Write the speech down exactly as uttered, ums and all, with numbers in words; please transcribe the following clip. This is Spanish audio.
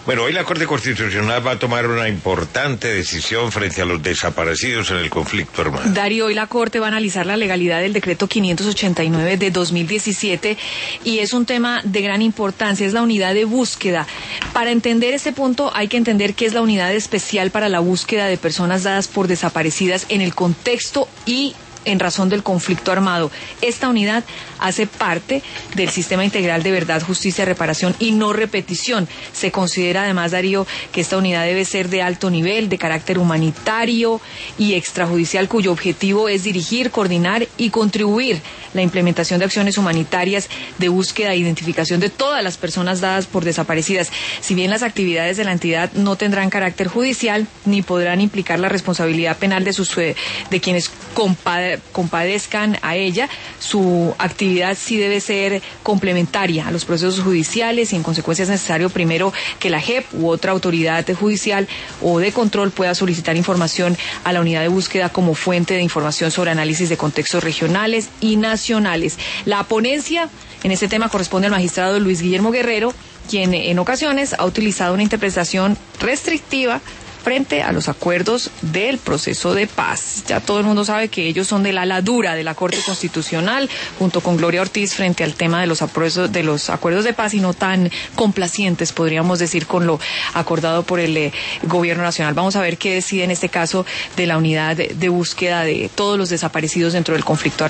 Bueno, hoy la Corte Constitucional va a tomar una importante decisión frente a los desaparecidos en el conflicto armado. Darío, hoy la Corte va a analizar la legalidad del decreto quinientos ochenta y nueve de dos mil diecisiete y es un tema de gran importancia, es la unidad de búsqueda. Para entender este punto hay que entender qué es la unidad especial para la búsqueda de personas dadas por desaparecidas en el contexto y en razón del conflicto armado. Esta unidad hace parte del Sistema Integral de Verdad, Justicia, Reparación y No Repetición. Se considera además, Darío, que esta unidad debe ser de alto nivel, de carácter humanitario y extrajudicial, cuyo objetivo es dirigir, coordinar y contribuir la implementación de acciones humanitarias de búsqueda e identificación de todas las personas dadas por desaparecidas. Si bien las actividades de la entidad no tendrán carácter judicial ni podrán implicar la responsabilidad penal de sus de quienes compadecen compadezcan a ella, su actividad sí debe ser complementaria a los procesos judiciales y en consecuencia es necesario primero que la J E P u otra autoridad judicial o de control pueda solicitar información a la unidad de búsqueda como fuente de información sobre análisis de contextos regionales y nacionales. La ponencia en este tema corresponde al magistrado Luis Guillermo Guerrero, quien en ocasiones ha utilizado una interpretación restrictiva frente a los acuerdos del proceso de paz. Ya todo el mundo sabe que ellos son del ala dura de la Corte Constitucional, junto con Gloria Ortiz, frente al tema de los acuerdos de, los acuerdos de paz y no tan complacientes, podríamos decir, con lo acordado por el eh, Gobierno Nacional. Vamos a ver qué decide en este caso de la unidad de, de búsqueda de todos los desaparecidos dentro del conflicto armado.